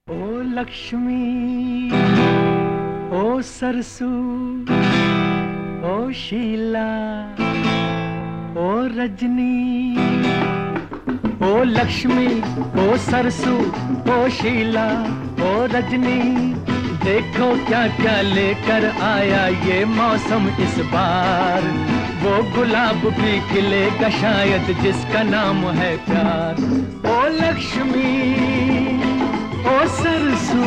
ओ लक्ष्मी, ओ सरसू, ओ शीला, ओ रजनी। ओ लक्ष्मी, ओ सरसू, ओ शीला, ओ रजनी, देखो क्या क्या लेकर आया ये मौसम इस बार। वो गुलाब भी खिलेगा शायद जिसका नाम है प्यार। ओ लक्ष्मी, ओ सरसू।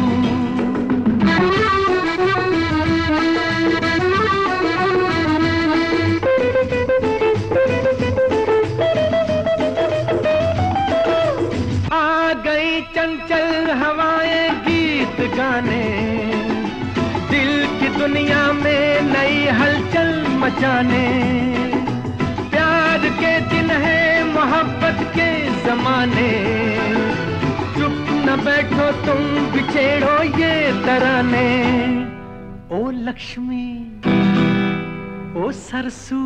आ गई चंचल हवाएं गीत गाने, दिल की दुनिया में नई हलचल मचाने। प्यार के दिन है मोहब्बत के जमाने, चुप न बैठो तुम बिछेड़ो ये तराने। ओ लक्ष्मी, ओ सरसू,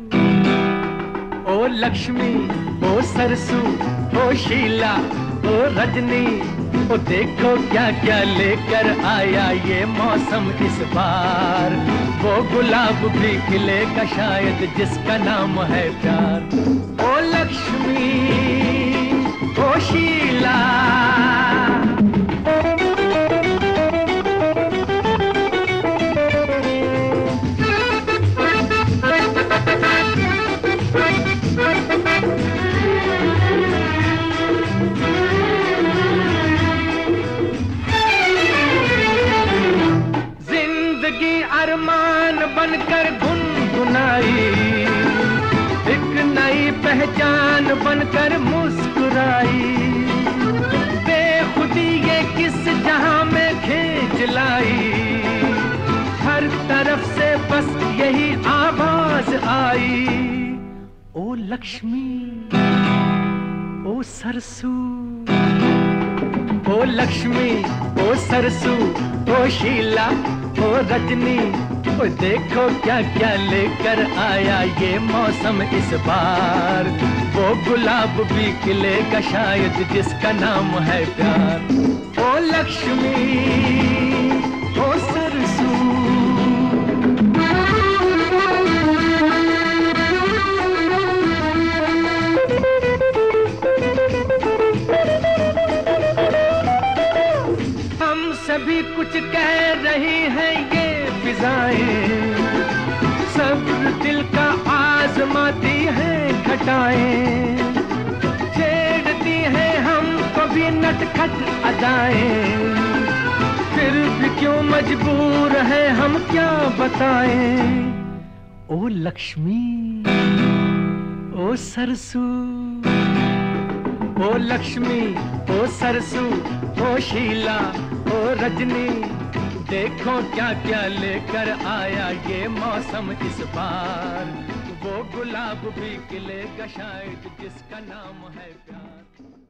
ओ लक्ष्मी, ओ सरसू, ओ शीला, ओ रजनी, ओ देखो क्या क्या लेकर आया ये मौसम इस बार। वो गुलाब भी खिलेगा शायद जिसका नाम है प्यार। ओ लक्ष्मी, ओ शीला। अरमान बनकर गुनगुनाई, एक नई पहचान बनकर मुस्कुराई। बेखुदी ये किस जहां में खींच लाई, हर तरफ से बस यही आवाज आई। ओ लक्ष्मी, ओ सरसू, ओ लक्ष्मी, ओ सरसू, ओ शीला, ओ रजनी, ओ देखो क्या क्या लेकर आया ये मौसम इस बार। वो गुलाब भी खिलेगा शायद जिसका नाम है प्यार। ओ लक्ष्मी, ओ सरसू। हम सभी कुछ कह रही हैं ये फिजाएं, सब दिल का आजमाती है घटाएं। छेड़ती हैं हमको भी नटखट अदाएं, फिर भी क्यों मजबूर है हम क्या बताएं। ओ लक्ष्मी, ओ सरसू, ओ लक्ष्मी, ओ सरसू, ओ शीला, ओ रजनी, देखो क्या क्या लेकर आया ये मौसम इस बार। वो गुलाब भी खिलेगा शायद जिसका नाम है प्यार।